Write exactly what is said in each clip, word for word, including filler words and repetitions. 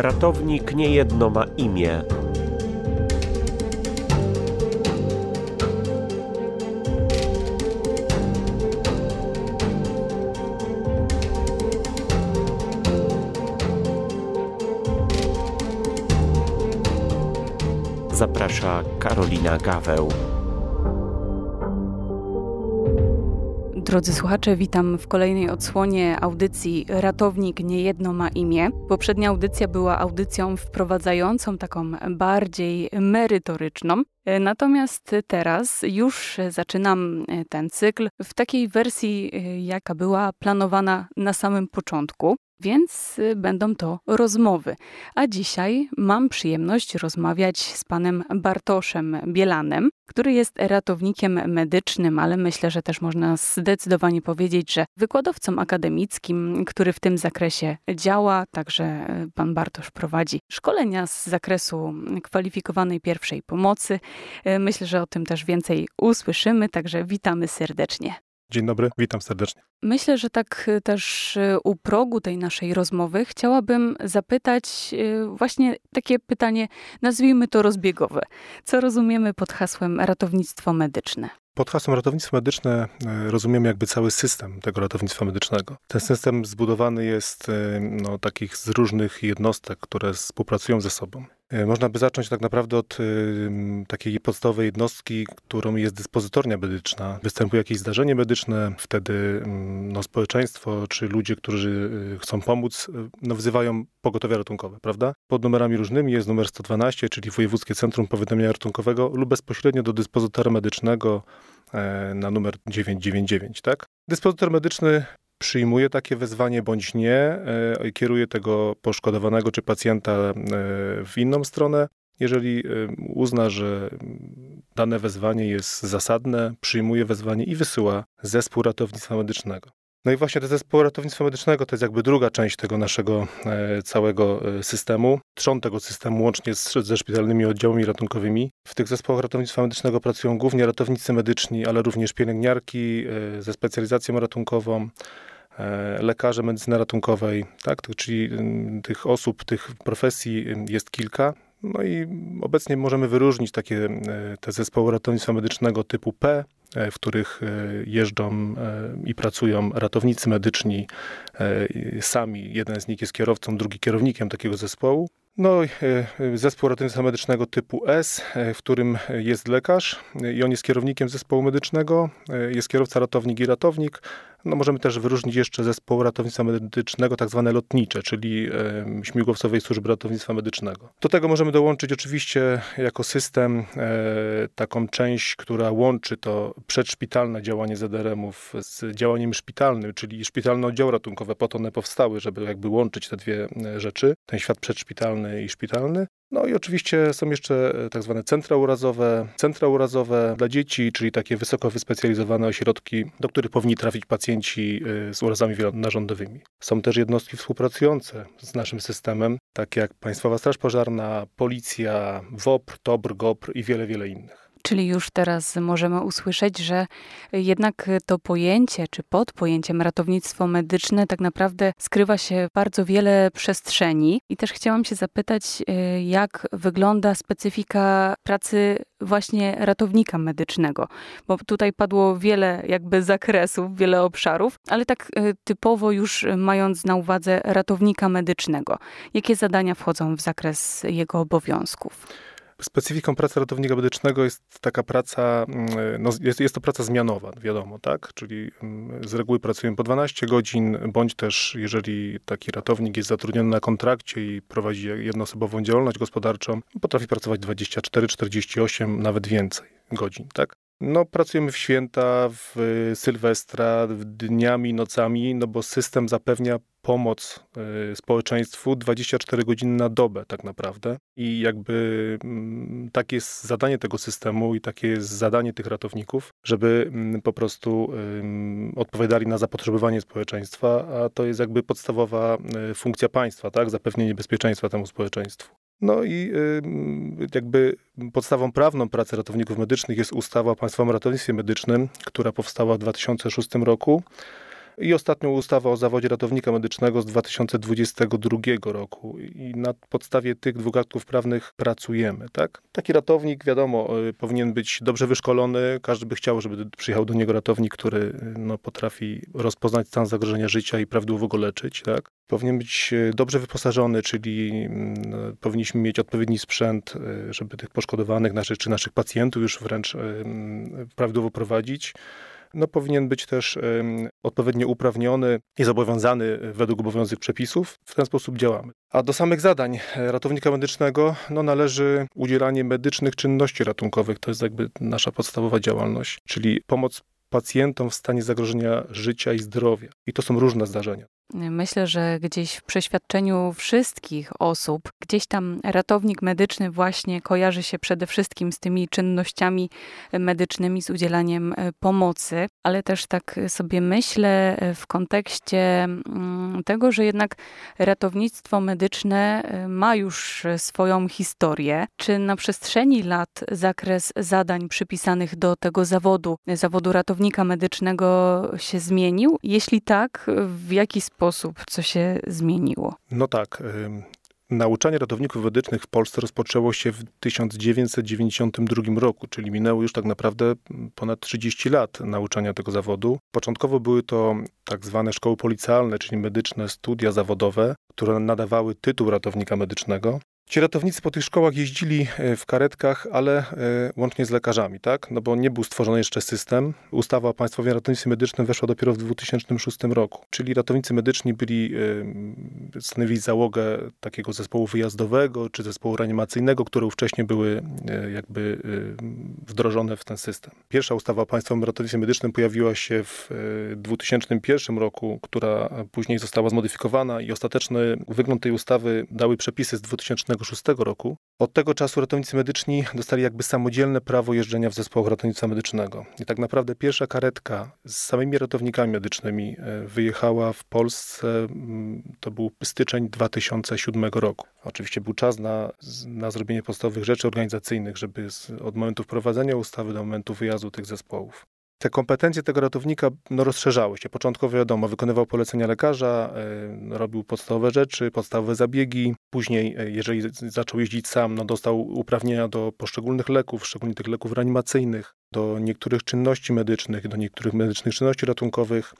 Ratownik niejedno ma imię. Zaprasza Karolina Gaweł. Drodzy słuchacze, witam w kolejnej odsłonie audycji Ratownik niejedno ma imię. Poprzednia audycja była audycją wprowadzającą, taką bardziej merytoryczną. Natomiast teraz już zaczynam ten cykl w takiej wersji, jaka była planowana na samym początku. Więc będą to rozmowy. A dzisiaj mam przyjemność rozmawiać z panem Bartoszem Bielanem, który jest ratownikiem medycznym, ale myślę, że też można zdecydowanie powiedzieć, że wykładowcą akademickim, który w tym zakresie działa. Także pan Bartosz prowadzi szkolenia z zakresu kwalifikowanej pierwszej pomocy. Myślę, że o tym też więcej usłyszymy, także witamy serdecznie. Dzień dobry, witam serdecznie. Myślę, że tak też u progu tej naszej rozmowy chciałabym zapytać właśnie takie pytanie, nazwijmy to rozbiegowe. Co rozumiemy pod hasłem ratownictwo medyczne? Pod hasłem ratownictwo medyczne rozumiemy jakby cały system tego ratownictwa medycznego. Ten system zbudowany jest no, takich z różnych jednostek, które współpracują ze sobą. Można by zacząć tak naprawdę od y, takiej podstawowej jednostki, którą jest dyspozytornia medyczna. Występuje jakieś zdarzenie medyczne, wtedy y, no, społeczeństwo czy ludzie, którzy y, chcą pomóc, y, no, wzywają pogotowia ratunkowe, prawda? Pod numerami różnymi jest numer sto dwanaście, czyli Wojewódzkie Centrum Powiadamiania Ratunkowego lub bezpośrednio do dyspozytora medycznego y, na numer dziewięćset dziewięćdziesiąt dziewięć, tak? Dyspozytor medyczny przyjmuje takie wezwanie bądź nie, kieruje tego poszkodowanego czy pacjenta w inną stronę. Jeżeli uzna, że dane wezwanie jest zasadne, przyjmuje wezwanie i wysyła zespół ratownictwa medycznego. No i właśnie ten zespół ratownictwa medycznego to jest jakby druga część tego naszego całego systemu. Trzon tego systemu łącznie z, ze szpitalnymi oddziałami ratunkowymi. W tych zespołach ratownictwa medycznego pracują głównie ratownicy medyczni, ale również pielęgniarki ze specjalizacją ratunkową, lekarze medycyny ratunkowej, tak? Czyli tych osób, tych profesji jest kilka. No i obecnie możemy wyróżnić takie te zespoły ratownictwa medycznego typu P, w których jeżdżą i pracują ratownicy medyczni sami. Jeden z nich jest kierowcą, drugi kierownikiem takiego zespołu. No, zespół ratownictwa medycznego typu S, w którym jest lekarz i on jest kierownikiem zespołu medycznego, jest kierowca, ratownik i ratownik. No, możemy też wyróżnić jeszcze zespół ratownictwa medycznego, tak zwane lotnicze, czyli e, Śmigłowcowej Służby Ratownictwa Medycznego. Do tego możemy dołączyć oczywiście jako system e, taką część, która łączy to przedszpitalne działanie Z R M-ów z działaniem szpitalnym, czyli szpitalne oddziały ratunkowe, po to one powstały, żeby jakby łączyć te dwie rzeczy, ten świat przedszpitalny i szpitalny. No i oczywiście są jeszcze tak zwane centra urazowe, centra urazowe dla dzieci, czyli takie wysoko wyspecjalizowane ośrodki, do których powinni trafić pacjenci z urazami wielonarządowymi. Są też jednostki współpracujące z naszym systemem, takie jak Państwowa Straż Pożarna, Policja, W O P R, T O B R, G O P R i wiele, wiele innych. Czyli już teraz możemy usłyszeć, że jednak to pojęcie, czy pod pojęciem ratownictwo medyczne tak naprawdę skrywa się bardzo wiele przestrzeni. I też chciałam się zapytać, jak wygląda specyfika pracy właśnie ratownika medycznego. Bo tutaj padło wiele jakby zakresów, wiele obszarów, ale tak typowo już mając na uwadze ratownika medycznego. Jakie zadania wchodzą w zakres jego obowiązków? Specyfiką pracy ratownika medycznego jest taka praca, no jest, jest to praca zmianowa, wiadomo, tak? Czyli z reguły pracujemy po dwanaście godzin, bądź też jeżeli taki ratownik jest zatrudniony na kontrakcie i prowadzi jednoosobową działalność gospodarczą, potrafi pracować dwadzieścia cztery, czterdzieści osiem, nawet więcej godzin, tak? No, pracujemy w święta, w Sylwestra, w dniami, nocami, no bo system zapewnia pomoc y, społeczeństwu dwadzieścia cztery godziny na dobę tak naprawdę. I jakby y, takie jest zadanie tego systemu i takie jest zadanie tych ratowników, żeby y, po prostu y, odpowiadali na zapotrzebowanie społeczeństwa, a to jest jakby podstawowa y, funkcja państwa, tak? Zapewnienie bezpieczeństwa temu społeczeństwu. No i y, jakby podstawą prawną pracy ratowników medycznych jest ustawa o Państwowym Ratownictwie Medycznym, która powstała w dwa tysiące szóstym roku. i ostatnią ustawę o zawodzie ratownika medycznego z dwa tysiące dwudziestego drugiego roku. I na podstawie tych dwóch aktów prawnych pracujemy, tak? Taki ratownik, wiadomo, powinien być dobrze wyszkolony. Każdy by chciał, żeby przyjechał do niego ratownik, który no, potrafi rozpoznać stan zagrożenia życia i prawidłowo go leczyć, tak? Powinien być dobrze wyposażony, czyli no, powinniśmy mieć odpowiedni sprzęt, żeby tych poszkodowanych naszych, czy naszych pacjentów już wręcz prawidłowo prowadzić. No, powinien być też um, odpowiednio uprawniony i zobowiązany według obowiązujących przepisów. W ten sposób działamy. A do samych zadań ratownika medycznego no, należy udzielanie medycznych czynności ratunkowych. To jest jakby nasza podstawowa działalność, czyli pomoc pacjentom w stanie zagrożenia życia i zdrowia. I to są różne zdarzenia. Myślę, że gdzieś w przeświadczeniu wszystkich osób, gdzieś tam ratownik medyczny właśnie kojarzy się przede wszystkim z tymi czynnościami medycznymi, z udzielaniem pomocy, ale też tak sobie myślę w kontekście tego, że jednak ratownictwo medyczne ma już swoją historię. Czy na przestrzeni lat zakres zadań przypisanych do tego zawodu, zawodu ratownika medycznego się zmienił? Jeśli tak, w jaki sposób? sposób, co się zmieniło? No tak. Nauczanie ratowników medycznych w Polsce rozpoczęło się w tysiąc dziewięćset dziewięćdziesiątym drugim roku, czyli minęło już tak naprawdę ponad trzydzieści lat nauczania tego zawodu. Początkowo były to tak zwane szkoły policjalne, czyli medyczne studia zawodowe, które nadawały tytuł ratownika medycznego. Ci ratownicy po tych szkołach jeździli w karetkach, ale łącznie z lekarzami, tak? No bo nie był stworzony jeszcze system. Ustawa o Państwowym Ratownictwie Medycznym weszła dopiero w dwa tysiące szóstym roku. Czyli ratownicy medyczni byli, stanowili załogę takiego zespołu wyjazdowego, czy zespołu reanimacyjnego, które wcześniej były jakby wdrożone w ten system. Pierwsza ustawa o Państwowym Ratownictwie Medycznym pojawiła się w dwa tysiące pierwszym roku, która później została zmodyfikowana i ostateczny wygląd tej ustawy dały przepisy z dwa tysiące szóstego roku. Od tego czasu ratownicy medyczni dostali jakby samodzielne prawo jeżdżenia w zespołach ratownictwa medycznego. I tak naprawdę pierwsza karetka z samymi ratownikami medycznymi wyjechała w Polsce, to był styczeń dwa tysiące siódmego roku. Oczywiście był czas na, na zrobienie podstawowych rzeczy organizacyjnych, żeby z, od momentu wprowadzenia ustawy do momentu wyjazdu tych zespołów. Te kompetencje tego ratownika no, rozszerzały się. Początkowo wiadomo, wykonywał polecenia lekarza, y, robił podstawowe rzeczy, podstawowe zabiegi. Później, y, jeżeli zaczął jeździć sam, no, dostał uprawnienia do poszczególnych leków, szczególnie tych leków reanimacyjnych, do niektórych czynności medycznych, do niektórych medycznych czynności ratunkowych.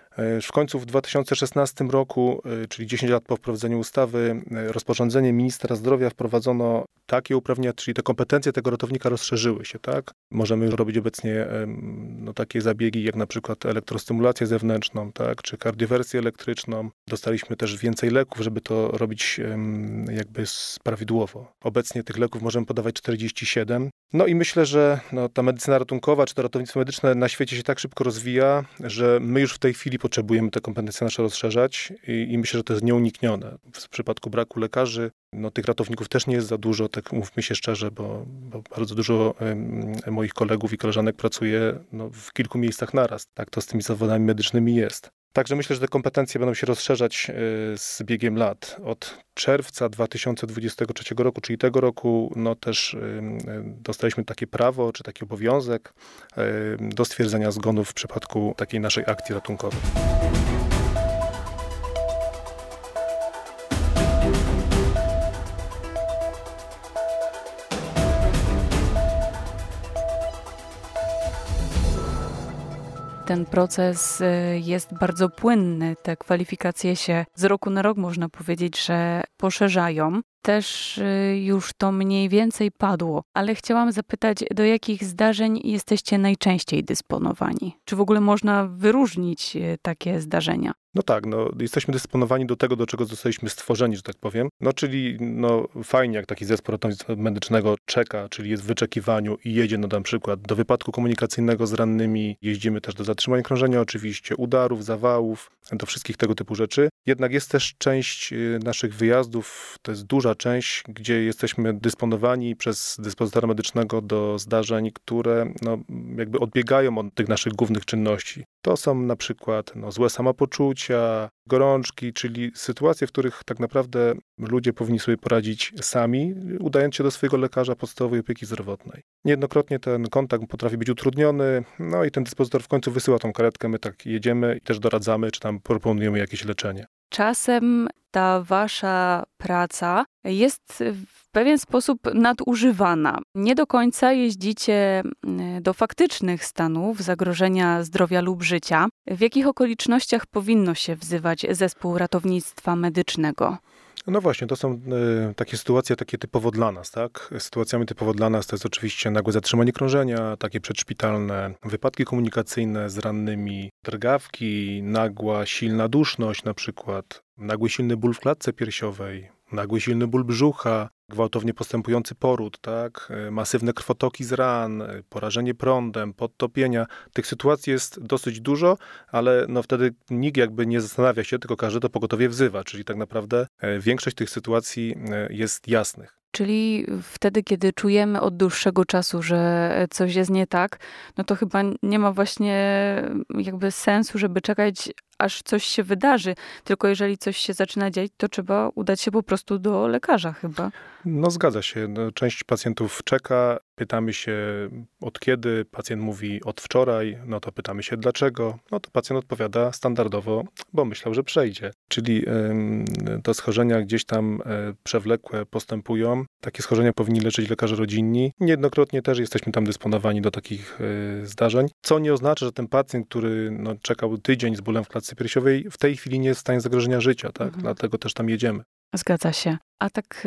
W końcu w dwa tysiące szesnastym roku, czyli dziesięć lat po wprowadzeniu ustawy, rozporządzeniem ministra zdrowia wprowadzono takie uprawnienia, czyli te kompetencje tego ratownika rozszerzyły się, tak? Możemy już robić obecnie no, takie zabiegi jak na przykład elektrostymulację zewnętrzną, tak? Czy kardiowersję elektryczną. Dostaliśmy też więcej leków, żeby to robić jakby prawidłowo. Obecnie tych leków możemy podawać czterdzieści siedem. No i myślę, że no, ta medycyna ratunkowa, czy to ratownictwo medyczne na świecie się tak szybko rozwija, że my już w tej chwili potrzebujemy te kompetencje nasze rozszerzać i, i myślę, że to jest nieuniknione. W przypadku braku lekarzy, no tych ratowników też nie jest za dużo, tak mówmy się szczerze, bo, bo bardzo dużo um, moich kolegów i koleżanek pracuje no, w kilku miejscach naraz. Tak to z tymi zawodami medycznymi jest. Także myślę, że te kompetencje będą się rozszerzać z biegiem lat. Od czerwca dwa tysiące dwudziestego trzeciego roku, czyli tego roku, no też dostaliśmy takie prawo, czy taki obowiązek do stwierdzenia zgonów w przypadku takiej naszej akcji ratunkowej. Ten proces jest bardzo płynny. Te kwalifikacje się z roku na rok, można powiedzieć, że poszerzają. Też już to mniej więcej padło, ale chciałam zapytać, do jakich zdarzeń jesteście najczęściej dysponowani? Czy w ogóle można wyróżnić takie zdarzenia? No tak, no, jesteśmy dysponowani do tego, do czego zostaliśmy stworzeni, że tak powiem. No czyli no, fajnie, jak taki zespół ratownictwa medycznego czeka, czyli jest w wyczekiwaniu i jedzie no, na przykład do wypadku komunikacyjnego z rannymi. Jeździmy też do zatrzymania krążenia oczywiście, udarów, zawałów, do wszystkich tego typu rzeczy. Jednak jest też część naszych wyjazdów, to jest duża duża część, gdzie jesteśmy dysponowani przez dyspozytora medycznego do zdarzeń, które no, jakby odbiegają od tych naszych głównych czynności. To są na przykład no, złe samopoczucia, gorączki, czyli sytuacje, w których tak naprawdę ludzie powinni sobie poradzić sami, udając się do swojego lekarza podstawowej opieki zdrowotnej. Niejednokrotnie ten kontakt potrafi być utrudniony, no i ten dyspozytor w końcu wysyła tą karetkę, my tak jedziemy i też doradzamy, czy tam proponujemy jakieś leczenie. Czasem ta wasza praca jest w pewien sposób nadużywana. Nie do końca jeździcie do faktycznych stanów zagrożenia zdrowia lub życia. W jakich okolicznościach powinno się wzywać zespół ratownictwa medycznego? No właśnie, to są y, takie sytuacje takie typowo dla nas, tak? Sytuacjami typowo dla nas to jest oczywiście nagłe zatrzymanie krążenia, takie przedszpitalne, wypadki komunikacyjne z rannymi, drgawki, nagła, silna duszność na przykład, nagły, silny ból w klatce piersiowej, nagły, silny ból brzucha, gwałtownie postępujący poród, tak? Masywne krwotoki z ran, porażenie prądem, podtopienia. Tych sytuacji jest dosyć dużo, ale no wtedy nikt jakby nie zastanawia się, tylko każdy to pogotowie wzywa, czyli tak naprawdę większość tych sytuacji jest jasnych. Czyli wtedy, kiedy czujemy od dłuższego czasu, że coś jest nie tak, no to chyba nie ma właśnie jakby sensu, żeby czekać, aż coś się wydarzy. Tylko jeżeli coś się zaczyna dziać, to trzeba udać się po prostu do lekarza chyba. No zgadza się. No, część pacjentów czeka, pytamy się od kiedy, pacjent mówi od wczoraj, no to pytamy się dlaczego, no to pacjent odpowiada standardowo, bo myślał, że przejdzie. Czyli y, to schorzenia gdzieś tam y, przewlekłe postępują. Takie schorzenia powinni leczyć lekarze rodzinni. Niejednokrotnie też jesteśmy tam dysponowani do takich y, zdarzeń, co nie oznacza, że ten pacjent, który no, czekał tydzień z bólem w klatce piersiowej, w tej chwili nie jest w stanie zagrożenia życia, tak? Mhm. Dlatego też tam jedziemy. Zgadza się. A tak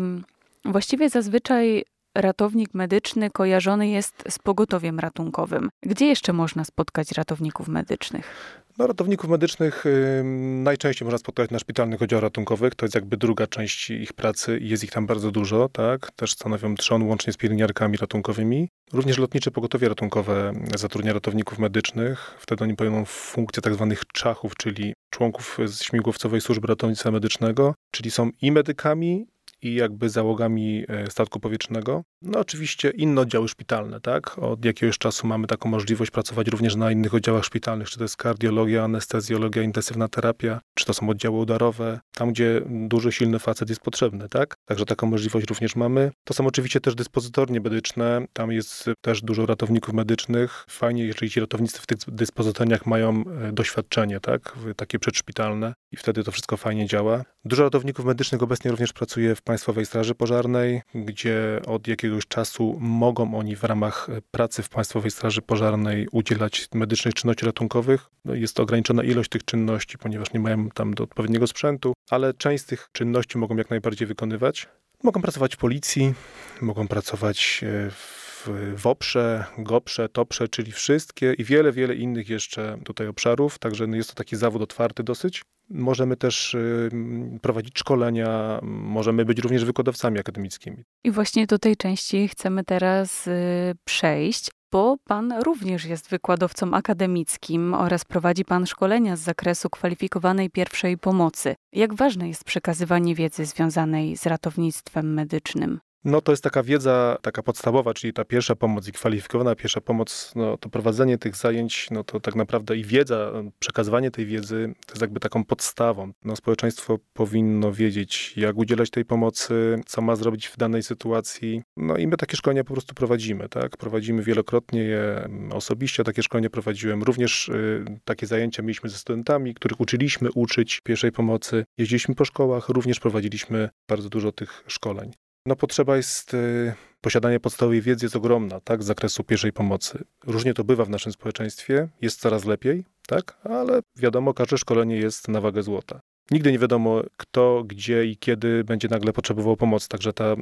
y, właściwie zazwyczaj ratownik medyczny kojarzony jest z pogotowiem ratunkowym. Gdzie jeszcze można spotkać ratowników medycznych? No, ratowników medycznych y, najczęściej można spotkać na szpitalnych oddziałach ratunkowych. To jest jakby druga część ich pracy i jest ich tam bardzo dużo, tak? Też stanowią trzon łącznie z pielęgniarkami ratunkowymi. Również lotnicze pogotowie ratunkowe zatrudnia ratowników medycznych. Wtedy oni pełnią funkcję tak zwanych czachów, czyli członków z Śmigłowcowej Służby Ratownictwa Medycznego, czyli są i medykami, i jakby załogami statku powietrznego. No oczywiście inne oddziały szpitalne, tak? Od jakiegoś czasu mamy taką możliwość pracować również na innych oddziałach szpitalnych, czy to jest kardiologia, anestezjologia, intensywna terapia, czy to są oddziały udarowe, tam gdzie duży, silny facet jest potrzebny, tak? Także taką możliwość również mamy. To są oczywiście też dyspozytornie medyczne, tam jest też dużo ratowników medycznych. Fajnie, jeżeli ci ratownicy w tych dyspozytorniach mają doświadczenie, tak? Takie przedszpitalne i wtedy to wszystko fajnie działa. Dużo ratowników medycznych obecnie również pracuje w Państwowej Straży Pożarnej, gdzie od jakiegoś czasu mogą oni w ramach pracy w Państwowej Straży Pożarnej udzielać medycznych czynności ratunkowych. Jest to ograniczona ilość tych czynności, ponieważ nie mają tam do odpowiedniego sprzętu, ale część z tych czynności mogą jak najbardziej wykonywać. Mogą pracować w policji, mogą pracować w w WOPR-ze, GOPR-ze, TOPR-ze, czyli wszystkie i wiele, wiele innych jeszcze tutaj obszarów, także jest to taki zawód otwarty dosyć. Możemy też y, prowadzić szkolenia, możemy być również wykładowcami akademickimi. I właśnie do tej części chcemy teraz y, przejść, bo pan również jest wykładowcą akademickim oraz prowadzi pan szkolenia z zakresu kwalifikowanej pierwszej pomocy. Jak ważne jest przekazywanie wiedzy związanej z ratownictwem medycznym? No to jest taka wiedza, taka podstawowa, czyli ta pierwsza pomoc i kwalifikowana pierwsza pomoc, no to prowadzenie tych zajęć, no to tak naprawdę i wiedza, przekazywanie tej wiedzy to jest jakby taką podstawą. No społeczeństwo powinno wiedzieć, jak udzielać tej pomocy, co ma zrobić w danej sytuacji. No i my takie szkolenia po prostu prowadzimy, tak? Prowadzimy wielokrotnie je osobiście, takie szkolenia prowadziłem. Również y, takie zajęcia mieliśmy ze studentami, których uczyliśmy uczyć pierwszej pomocy. Jeździliśmy po szkołach, również prowadziliśmy bardzo dużo tych szkoleń. No potrzeba jest, y, posiadanie podstawowej wiedzy jest ogromna, tak, z zakresu pierwszej pomocy. Różnie to bywa w naszym społeczeństwie, jest coraz lepiej, tak, ale wiadomo, każde szkolenie jest na wagę złota. Nigdy nie wiadomo, kto, gdzie i kiedy będzie nagle potrzebował pomocy, także ta y,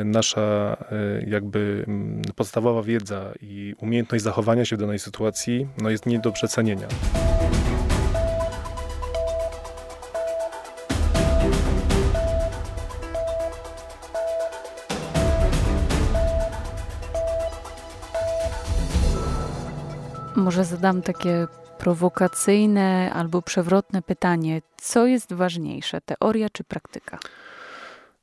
nasza y, jakby y, podstawowa wiedza i umiejętność zachowania się w danej sytuacji, no jest nie do przecenienia. Może zadam takie prowokacyjne albo przewrotne pytanie. Co jest ważniejsze, teoria czy praktyka?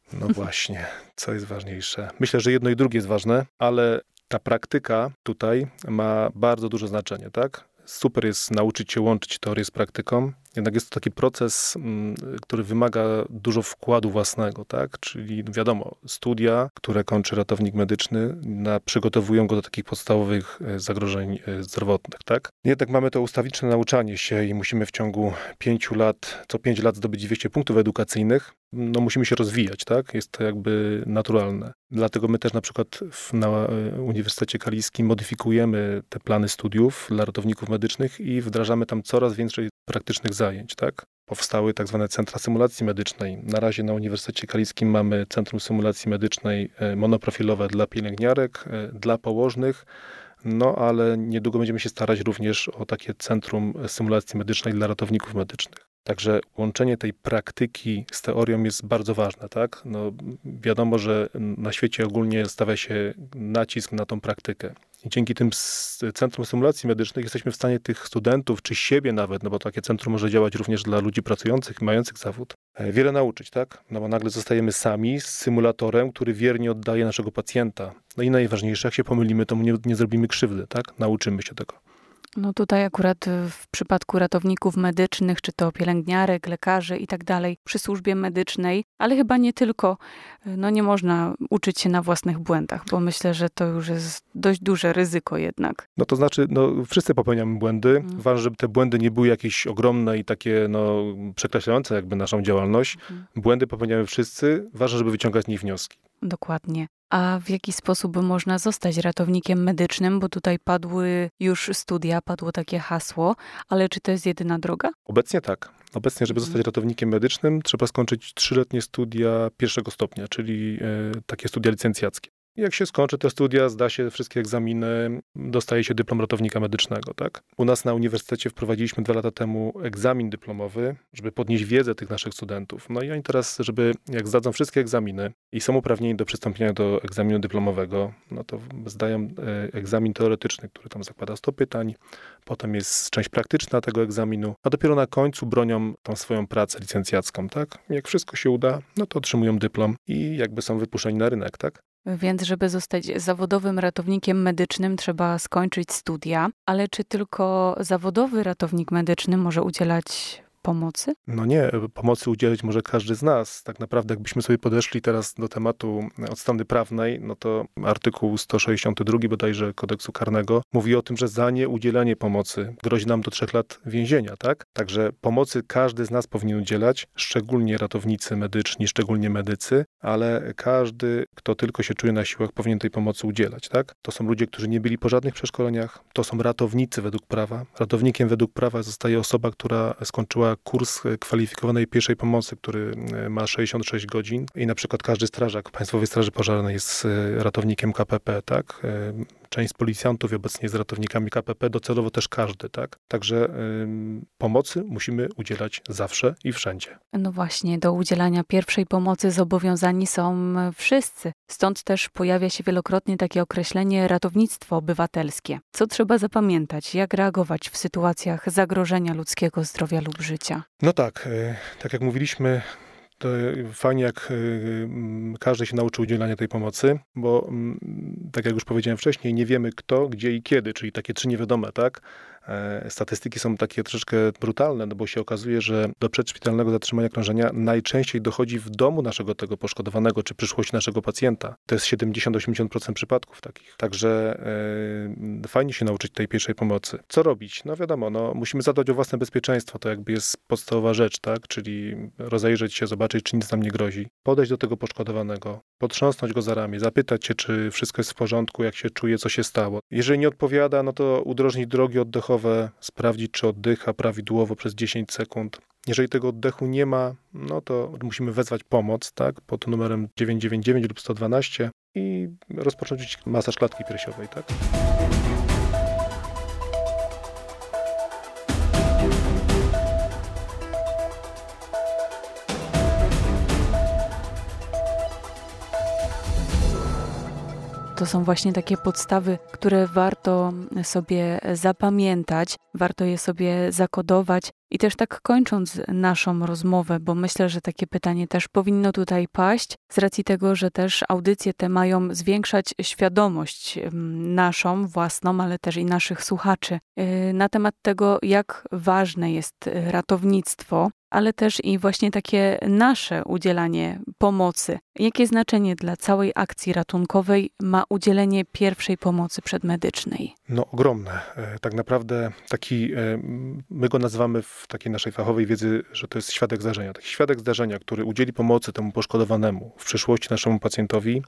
No właśnie, co jest ważniejsze? Myślę, że jedno i drugie jest ważne, ale ta praktyka tutaj ma bardzo duże znaczenie, tak? Super jest nauczyć się łączyć teorię z praktyką, jednak jest to taki proces, który wymaga dużo wkładu własnego, tak? Czyli wiadomo, studia, które kończy ratownik medyczny, na, przygotowują go do takich podstawowych zagrożeń zdrowotnych, tak? Jednak mamy to ustawiczne nauczanie się i musimy w ciągu pięciu lat, co pięć lat zdobyć dwieście punktów edukacyjnych. No musimy się rozwijać, tak? Jest to jakby naturalne. Dlatego my też na przykład w, na Uniwersytecie Kaliskim modyfikujemy te plany studiów dla ratowników medycznych i wdrażamy tam coraz więcej praktycznych zajęć, tak? Powstały tak zwane centra symulacji medycznej. Na razie na Uniwersytecie Kaliskim mamy Centrum Symulacji Medycznej monoprofilowe dla pielęgniarek, dla położnych, no ale niedługo będziemy się starać również o takie Centrum Symulacji Medycznej dla ratowników medycznych. Także łączenie tej praktyki z teorią jest bardzo ważne, tak? No, wiadomo, że na świecie ogólnie stawia się nacisk na tą praktykę. I dzięki tym Centrum Symulacji Medycznych jesteśmy w stanie tych studentów, czy siebie nawet, no bo takie centrum może działać również dla ludzi pracujących, mających zawód, wiele nauczyć, tak? No bo nagle zostajemy sami z symulatorem, który wiernie oddaje naszego pacjenta. No i najważniejsze, jak się pomylimy, to mu nie, nie zrobimy krzywdy, tak? Nauczymy się tego. No tutaj akurat w przypadku ratowników medycznych, czy to pielęgniarek, lekarzy i tak dalej, przy służbie medycznej, ale chyba nie tylko, no nie można uczyć się na własnych błędach, bo myślę, że to już jest dość duże ryzyko jednak. No to znaczy, no wszyscy popełniamy błędy. Mhm. Ważne, żeby te błędy nie były jakieś ogromne i takie, no, przekreślające jakby naszą działalność. Mhm. Błędy popełniamy wszyscy. Ważne, żeby wyciągać z nich wnioski. Dokładnie. A w jaki sposób można zostać ratownikiem medycznym? Bo tutaj padły już studia, padło takie hasło, ale czy to jest jedyna droga? Obecnie tak. Obecnie, żeby zostać ratownikiem medycznym, trzeba skończyć trzyletnie studia pierwszego stopnia, czyli e, takie studia licencjackie. Jak się skończy te studia, zda się wszystkie egzaminy, dostaje się dyplom ratownika medycznego, tak? U nas na uniwersytecie wprowadziliśmy dwa lata temu egzamin dyplomowy, żeby podnieść wiedzę tych naszych studentów. No i oni teraz, żeby jak zdadzą wszystkie egzaminy i są uprawnieni do przystąpienia do egzaminu dyplomowego, no to zdają egzamin teoretyczny, który tam zakłada sto pytań, potem jest część praktyczna tego egzaminu, a dopiero na końcu bronią tą swoją pracę licencjacką, tak? Jak wszystko się uda, no to otrzymują dyplom i jakby są wypuszczeni na rynek, tak? Więc żeby zostać zawodowym ratownikiem medycznym, trzeba skończyć studia. Ale czy tylko zawodowy ratownik medyczny może udzielać pomocy? No nie, pomocy udzielić może każdy z nas. Tak naprawdę jakbyśmy sobie podeszli teraz do tematu od strony prawnej, no to artykuł sto sześćdziesiąty drugi bodajże kodeksu karnego mówi o tym, że za nieudzielanie pomocy grozi nam do trzech lat więzienia, tak? Także pomocy każdy z nas powinien udzielać, szczególnie ratownicy medyczni, szczególnie medycy, ale każdy, kto tylko się czuje na siłach, powinien tej pomocy udzielać, tak? To są ludzie, którzy nie byli po żadnych przeszkoleniach, to są ratownicy według prawa. Ratownikiem według prawa zostaje osoba, która skończyła kurs kwalifikowanej pierwszej pomocy, który ma sześćdziesiąt sześć godzin i na przykład każdy strażak Państwowej Straży Pożarnej jest ratownikiem K P P, tak? Część z policjantów obecnie jest ratownikami K P P, docelowo też każdy, tak? Także ym, pomocy musimy udzielać zawsze i wszędzie. No właśnie, do udzielania pierwszej pomocy zobowiązani są wszyscy. Stąd też pojawia się wielokrotnie takie określenie ratownictwo obywatelskie. Co trzeba zapamiętać? Jak reagować w sytuacjach zagrożenia ludzkiego zdrowia lub życia? No tak, y, tak jak mówiliśmy, to fajnie, jak każdy się nauczy udzielania tej pomocy, bo tak jak już powiedziałem wcześniej, nie wiemy kto, gdzie i kiedy, czyli takie trzy niewiadome, tak? Statystyki są takie troszeczkę brutalne, no bo się okazuje, że do przedszpitalnego zatrzymania krążenia najczęściej dochodzi w domu naszego tego poszkodowanego, czy przyszłości naszego pacjenta. To jest siedemdziesiąt do osiemdziesięciu procent przypadków takich. Także e, fajnie się nauczyć tej pierwszej pomocy. Co robić? No wiadomo, no, musimy zadbać o własne bezpieczeństwo, to jakby jest podstawowa rzecz, tak? Czyli rozejrzeć się, zobaczyć, czy nic nam nie grozi. Podejść do tego poszkodowanego, potrząsnąć go za ramię, zapytać się, czy wszystko jest w porządku, jak się czuje, co się stało. Jeżeli nie odpowiada, no to udrożnić drogi oddechowe, sprawdzić, czy oddycha prawidłowo przez dziesięć sekund. Jeżeli tego oddechu nie ma, no to musimy wezwać pomoc, tak, pod numerem dziewięćset dziewięćdziesiąt dziewięć lub sto dwanaście i rozpocząć masaż klatki piersiowej, tak. To są właśnie takie podstawy, które warto sobie zapamiętać, warto je sobie zakodować, I też tak kończąc naszą rozmowę, bo myślę, że takie pytanie też powinno tutaj paść, z racji tego, że też audycje te mają zwiększać świadomość naszą, własną, ale też i naszych słuchaczy na temat tego, jak ważne jest ratownictwo, ale też i właśnie takie nasze udzielanie pomocy. Jakie znaczenie dla całej akcji ratunkowej ma udzielenie pierwszej pomocy przedmedycznej? No ogromne. Tak naprawdę taki, my go nazywamy w takiej naszej fachowej wiedzy, że to jest świadek zdarzenia. Taki świadek zdarzenia, który udzieli pomocy temu poszkodowanemu w przyszłości naszemu pacjentowi,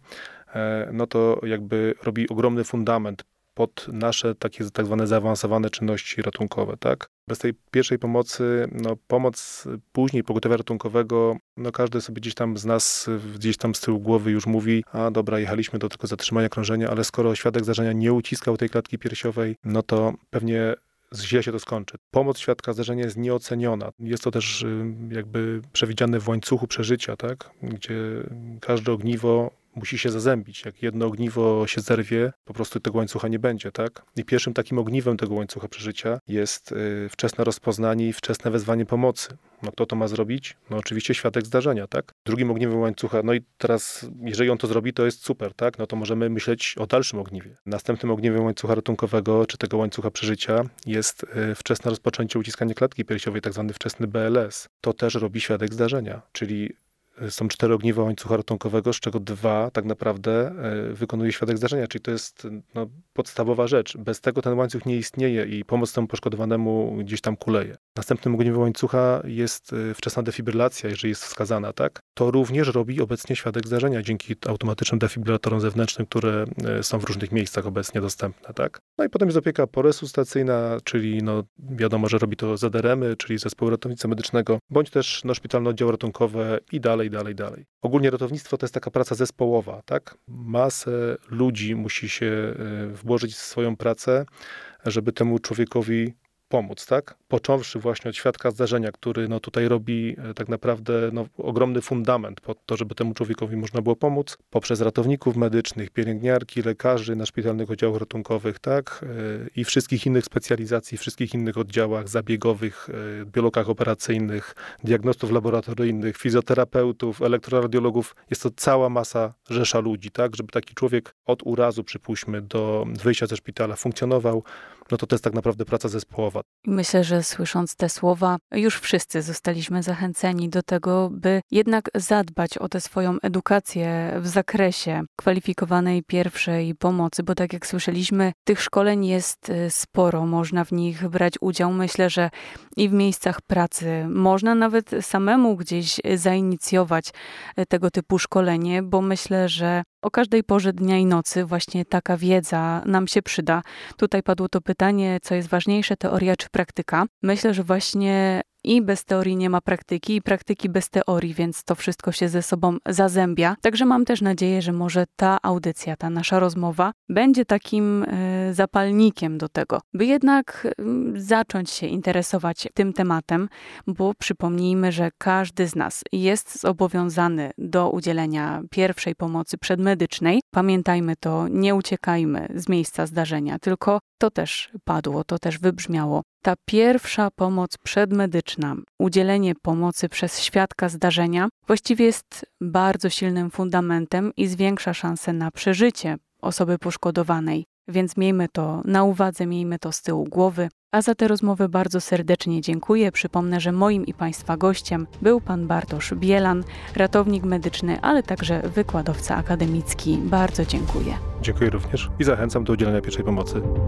no to jakby robi ogromny fundament pod nasze takie tak zwane zaawansowane czynności ratunkowe, tak? Bez tej pierwszej pomocy, no pomoc później pogotowia ratunkowego, no każdy sobie gdzieś tam z nas, gdzieś tam z tyłu głowy już mówi, a dobra, jechaliśmy do tylko zatrzymania krążenia, ale skoro świadek zdarzenia nie uciskał tej klatki piersiowej, no to pewnie źle się to skończy. Pomoc świadka zdarzenia jest nieoceniona. Jest to też jakby przewidziane w łańcuchu przeżycia, tak? Gdzie każde ogniwo musi się zazębić. Jak jedno ogniwo się zerwie, po prostu tego łańcucha nie będzie, tak? I pierwszym takim ogniwem tego łańcucha przeżycia jest y, wczesne rozpoznanie i wczesne wezwanie pomocy. No kto to ma zrobić? No oczywiście świadek zdarzenia, tak? Drugim ogniwem łańcucha, no i teraz, jeżeli on to zrobi, to jest super, tak? No to możemy myśleć o dalszym ogniwie. Następnym ogniwem łańcucha ratunkowego, czy tego łańcucha przeżycia jest y, wczesne rozpoczęcie uciskania klatki piersiowej, tak zwany wczesny B L S. To też robi świadek zdarzenia, czyli są cztery ogniwa łańcucha ratunkowego, z czego dwa tak naprawdę wykonuje świadek zdarzenia, czyli to jest no, podstawowa rzecz. Bez tego ten łańcuch nie istnieje i pomoc temu poszkodowanemu gdzieś tam kuleje. Następnym ogniwem łańcucha jest wczesna defibrylacja, jeżeli jest wskazana, tak? To również robi obecnie świadek zdarzenia dzięki automatycznym defibrylatorom zewnętrznym, które są w różnych miejscach obecnie dostępne, tak? No i potem jest opieka poresuscytacyjna, czyli no wiadomo, że robi to Z D R M-y, czyli Zespoł Ratownictwa Medycznego, bądź też no, szpitalne oddziały ratunkowe i dalej, dalej, dalej. Ogólnie ratownictwo to jest taka praca zespołowa, tak? Masę ludzi musi się włożyć w swoją pracę, żeby temu człowiekowi pomóc, tak? Począwszy właśnie od świadka zdarzenia, który no tutaj robi tak naprawdę no, ogromny fundament pod to, żeby temu człowiekowi można było pomóc, poprzez ratowników medycznych, pielęgniarki, lekarzy na szpitalnych oddziałach ratunkowych, tak? I wszystkich innych specjalizacji, wszystkich innych oddziałach zabiegowych, biologach operacyjnych, diagnostów laboratoryjnych, fizjoterapeutów, elektroradiologów. Jest to cała masa, rzesza ludzi, tak? Żeby taki człowiek od urazu, przypuśćmy, do wyjścia ze szpitala funkcjonował, no to to jest tak naprawdę praca zespołowa. Myślę, że słysząc te słowa, już wszyscy zostaliśmy zachęceni do tego, by jednak zadbać o tę swoją edukację w zakresie kwalifikowanej pierwszej pomocy, bo tak jak słyszeliśmy, tych szkoleń jest sporo, można w nich brać udział. Myślę, że i w miejscach pracy można nawet samemu gdzieś zainicjować tego typu szkolenie, bo myślę, że o każdej porze dnia i nocy właśnie taka wiedza nam się przyda. Tutaj padło to pytanie, co jest ważniejsze, teoria czy praktyka. Myślę, że właśnie i bez teorii nie ma praktyki, i praktyki bez teorii, więc to wszystko się ze sobą zazębia. Także mam też nadzieję, że może ta audycja, ta nasza rozmowa będzie takim y, zapalnikiem do tego, by jednak y, zacząć się interesować tym tematem, bo przypomnijmy, że każdy z nas jest zobowiązany do udzielenia pierwszej pomocy przedmedycznej. Pamiętajmy to, nie uciekajmy z miejsca zdarzenia, tylko to też padło, to też wybrzmiało. Ta pierwsza pomoc przedmedyczna, udzielenie pomocy przez świadka zdarzenia właściwie jest bardzo silnym fundamentem i zwiększa szanse na przeżycie osoby poszkodowanej. Więc miejmy to na uwadze, miejmy to z tyłu głowy. A za tę rozmowę bardzo serdecznie dziękuję. Przypomnę, że moim i Państwa gościem był pan Bartosz Bielan, ratownik medyczny, ale także wykładowca akademicki. Bardzo dziękuję. Dziękuję również i zachęcam do udzielenia pierwszej pomocy.